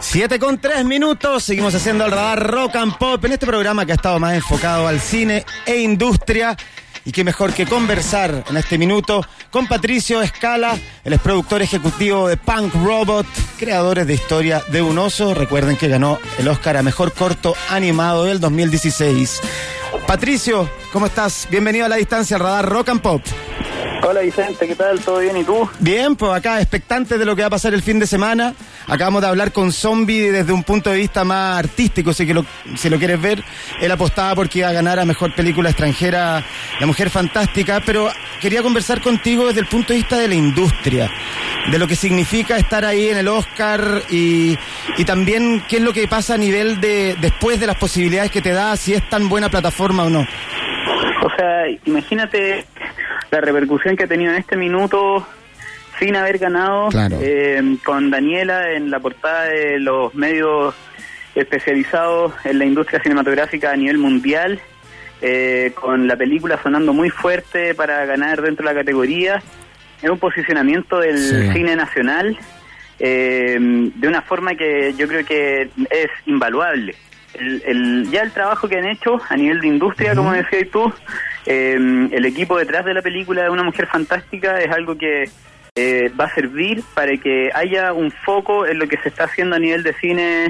7:03, seguimos haciendo el radar Rock and Pop en este programa que ha estado más enfocado al cine e industria. Y qué mejor que conversar en este minuto con Patricio Escala, el ex productor ejecutivo de Punk Robot, creadores de Historia de un Oso. Recuerden que ganó el Oscar a Mejor Corto Animado del 2016. Patricio, ¿cómo estás? Bienvenido a La Distancia, al radar Rock and Pop. Hola Vicente, ¿qué tal? ¿Todo bien? ¿Y tú? Bien, pues acá expectantes de lo que va a pasar el fin de semana. Acabamos de hablar con Zombie desde un punto de vista más artístico, si lo quieres ver. Él apostaba porque iba a ganar a Mejor Película Extranjera La Mujer Fantástica, pero quería conversar contigo desde el punto de vista de la industria, de lo que significa estar ahí en el Oscar y también qué es lo que pasa a nivel de después de las posibilidades que te da, si es tan buena plataforma o no. O sea, imagínate la repercusión que ha tenido en este minuto sin haber ganado, claro. Con Daniela en la portada de los medios especializados en la industria cinematográfica a nivel mundial, con la película sonando muy fuerte para ganar dentro de la categoría. Es un posicionamiento del cine nacional de una forma que yo creo que es invaluable. Ya el trabajo que han hecho a nivel de industria, como decías tú, el equipo detrás de la película de Una Mujer Fantástica es algo que va a servir para que haya un foco en lo que se está haciendo a nivel de cine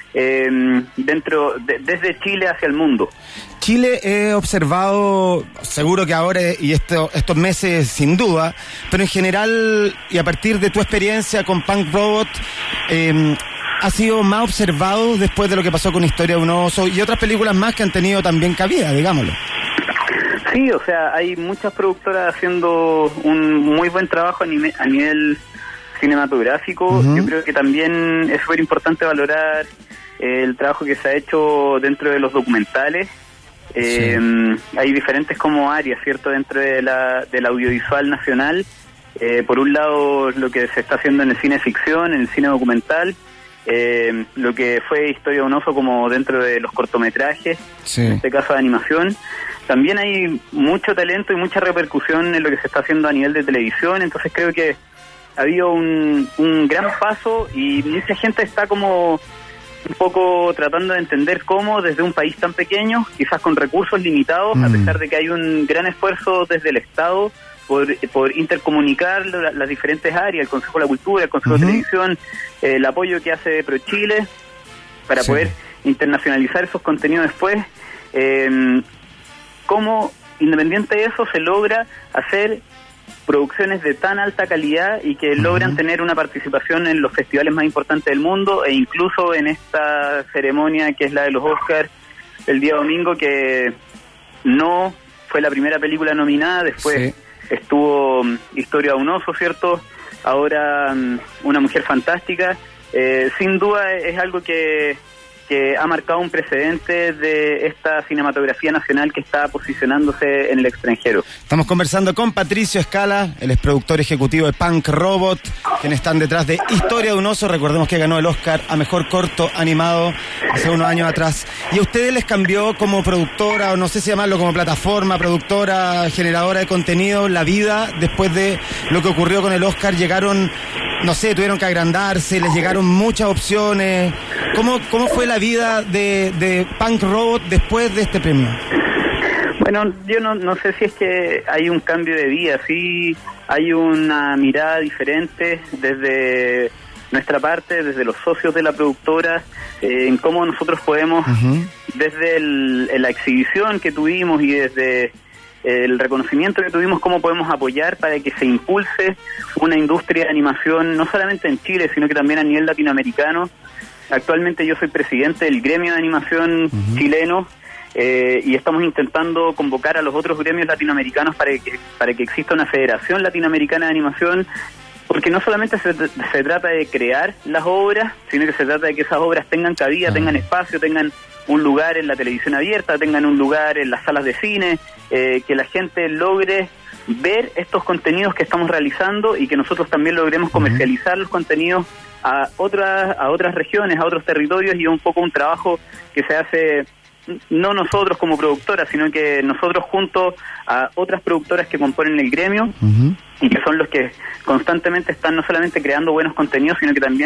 desde Chile hacia el mundo. Chile he observado, seguro que ahora y estos meses sin duda, pero en general y a partir de tu experiencia con Punk Robot, ha sido más observado después de lo que pasó con Historia de un Oso y otras películas más que han tenido también cabida, digámoslo. Sí, o sea, hay muchas productoras haciendo un muy buen trabajo a nivel cinematográfico. Yo creo que también es súper importante valorar el trabajo que se ha hecho dentro de los documentales. Hay diferentes como áreas, ¿cierto?, dentro de del audiovisual nacional. Por un lado, lo que se está haciendo en el cine ficción, en el cine documental, lo que fue Historia de un Oso como dentro de los cortometrajes, en este caso de animación. También hay mucho talento y mucha repercusión en lo que se está haciendo a nivel de televisión, entonces creo que ha habido un gran paso y mucha gente está como un poco tratando de entender cómo desde un país tan pequeño, quizás con recursos limitados, a pesar de que hay un gran esfuerzo desde el Estado por intercomunicar las diferentes áreas, el Consejo de la Cultura, el Consejo de Televisión, el apoyo que hace ProChile para poder internacionalizar esos contenidos después. Cómo, independiente de eso, se logra hacer producciones de tan alta calidad y que logran tener una participación en los festivales más importantes del mundo e incluso en esta ceremonia que es la de los Oscars el día domingo, que no fue la primera película nominada, después estuvo Historia de un Oso, ¿cierto? Ahora Una Mujer Fantástica. Sin duda es algo que ha marcado un precedente de esta cinematografía nacional que está posicionándose en el extranjero. Estamos conversando con Patricio Escala, el ex productor ejecutivo de Punk Robot, quienes están detrás de Historia de un Oso. Recordemos que ganó el Oscar a Mejor Corto Animado hace unos años atrás. ¿Y a ustedes les cambió como productora, o no sé si llamarlo como plataforma, productora, generadora de contenido, la vida después de lo que ocurrió con el Oscar? Llegaron, no sé, tuvieron que agrandarse, les llegaron muchas opciones. ¿Cómo fue la vida de Punk Robot después de este premio? Bueno, yo no sé si es que hay un cambio de vida, sí hay una mirada diferente desde nuestra parte, desde los socios de la productora, en cómo nosotros podemos, desde la exhibición que tuvimos y desde el reconocimiento que tuvimos, cómo podemos apoyar para que se impulse una industria de animación, no solamente en Chile, sino que también a nivel latinoamericano. Actualmente yo soy presidente del gremio de animación chileno y estamos intentando convocar a los otros gremios latinoamericanos para que exista una federación latinoamericana de animación, porque no solamente se trata de crear las obras, sino que se trata de que esas obras tengan cabida, tengan espacio, tengan un lugar en la televisión abierta, tengan un lugar en las salas de cine, que la gente logre ver estos contenidos que estamos realizando y que nosotros también logremos comercializar los contenidos a otras regiones, a otros territorios, y un poco un trabajo que se hace no nosotros como productoras, sino que nosotros junto a otras productoras que componen el gremio y que son los que constantemente están no solamente creando buenos contenidos, sino que también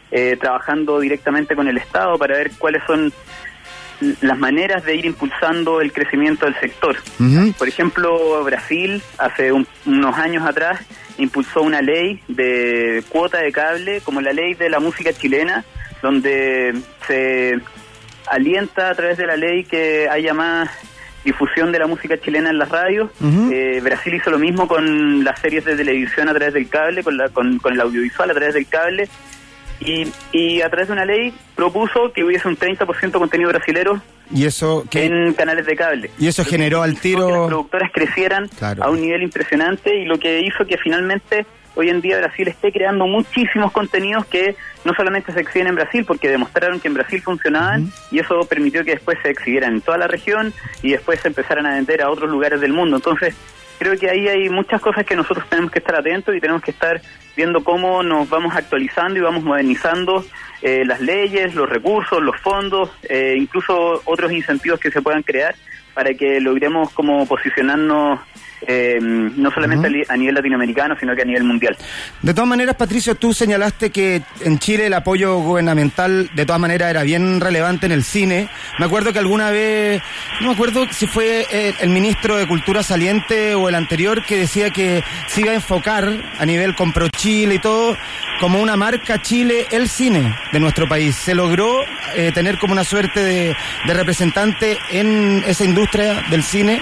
trabajando directamente con el Estado para ver cuáles son las maneras de ir impulsando el crecimiento del sector. Uh-huh. Por ejemplo, Brasil, hace unos años atrás, impulsó una ley de cuota de cable, como la ley de la música chilena, donde se alienta a través de la ley que haya más difusión de la música chilena en las radios. Uh-huh. Brasil hizo lo mismo con las series de televisión a través del cable, con el audiovisual a través del cable, y a través de una ley propuso que hubiese un 30% de contenido brasilero en canales de cable. Y eso generó al tiro que las productoras crecieran, claro, a un nivel impresionante, y lo que hizo que finalmente hoy en día Brasil esté creando muchísimos contenidos que no solamente se exhiben en Brasil, porque demostraron que en Brasil funcionaban, uh-huh, y eso permitió que después se exhibieran en toda la región y después se empezaran a vender a otros lugares del mundo. Entonces, creo que ahí hay muchas cosas que nosotros tenemos que estar atentos y tenemos que estar viendo cómo nos vamos actualizando y vamos modernizando las leyes, los recursos, los fondos, incluso otros incentivos que se puedan crear para que logremos como posicionarnos no solamente, uh-huh, a nivel latinoamericano, sino que a nivel mundial. De todas maneras, Patricio, tú señalaste que en Chile el apoyo gubernamental de todas maneras era bien relevante en el cine. Me acuerdo que alguna vez, no me acuerdo si fue el ministro de Cultura saliente o el anterior, que decía que se iba a enfocar a nivel Compro Chile y todo, como una marca Chile, el cine de nuestro país. ¿Se logró tener como una suerte de representante en esa industria del cine?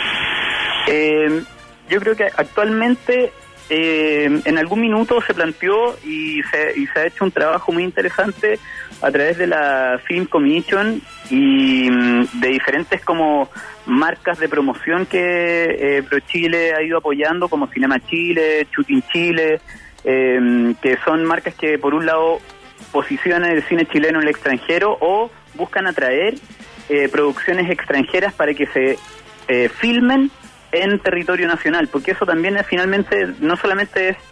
Yo creo que actualmente en algún minuto se planteó y se ha hecho un trabajo muy interesante a través de la Film Commission y de diferentes como marcas de promoción que ProChile ha ido apoyando, como Cinema Chile, Shooting Chile, que son marcas que por un lado posicionan el cine chileno en el extranjero o buscan atraer producciones extranjeras para que se filmen en territorio nacional, porque eso también finalmente no solamente es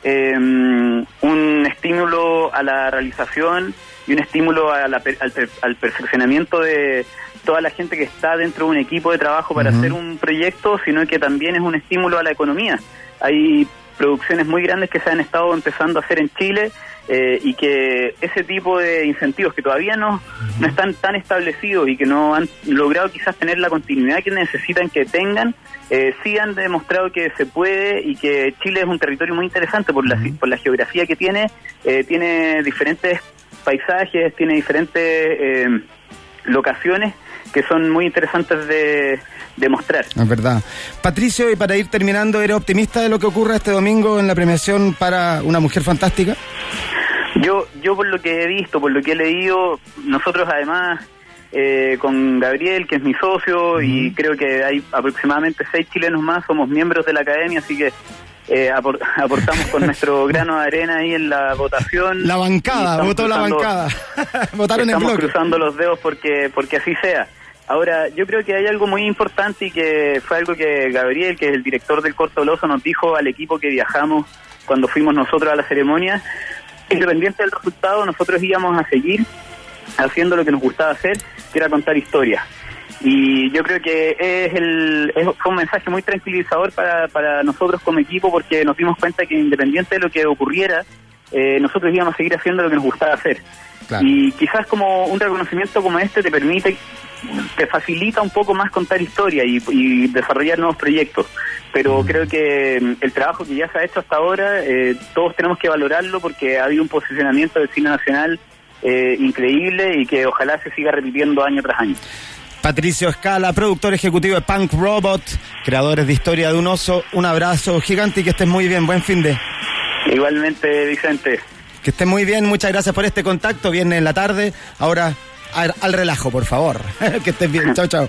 un estímulo a la realización y un estímulo al perfeccionamiento de toda la gente que está dentro de un equipo de trabajo para, uh-huh, hacer un proyecto, sino que también es un estímulo a la economía. Hay producciones muy grandes que se han estado empezando a hacer en Chile, y que ese tipo de incentivos que todavía no están tan establecidos y que no han logrado quizás tener la continuidad que necesitan que tengan, sí han demostrado que se puede, y que Chile es un territorio muy interesante por la geografía que tiene diferentes paisajes, tiene diferentes locaciones que son muy interesantes de mostrar. Es verdad. Patricio, y para ir terminando, ¿eres optimista de lo que ocurra este domingo en la premiación para Una Mujer Fantástica? Yo por lo que he visto, por lo que he leído, nosotros además con Gabriel, que es mi socio, uh-huh, y creo que hay aproximadamente 6 chilenos más, somos miembros de la academia, así que aportamos con nuestro grano de arena ahí en la votación. La bancada, votó la bancada. Votaron en bloque. Estamos cruzando los dedos porque así sea. Ahora, yo creo que hay algo muy importante y que fue algo que Gabriel, que es el director del Corto del Oso, nos dijo al equipo que viajamos cuando fuimos nosotros a la ceremonia. Independiente del resultado, nosotros íbamos a seguir haciendo lo que nos gustaba hacer, que era contar historias. Y yo creo que fue un mensaje muy tranquilizador para nosotros como equipo, porque nos dimos cuenta que independiente de lo que ocurriera, nosotros íbamos a seguir haciendo lo que nos gustaba hacer. Claro. Y quizás como un reconocimiento como este te facilita un poco más contar historia y desarrollar nuevos proyectos. Pero creo que el trabajo que ya se ha hecho hasta ahora, todos tenemos que valorarlo, porque ha habido un posicionamiento del cine nacional increíble y que ojalá se siga repitiendo año tras año. Patricio Escala, productor ejecutivo de Punk Robot, creadores de Historia de un Oso, un abrazo gigante y que estés muy bien, buen fin de... Igualmente, Vicente. Que estés muy bien, muchas gracias por este contacto, viernes en la tarde, ahora al relajo, por favor. Que estés bien, chao, chao.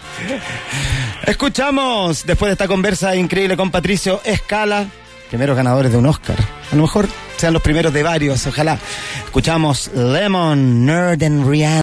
Escuchamos, después de esta conversa increíble con Patricio Escala, primeros ganadores de un Oscar, a lo mejor sean los primeros de varios, ojalá. Escuchamos Lemon, Nerd and Rihanna.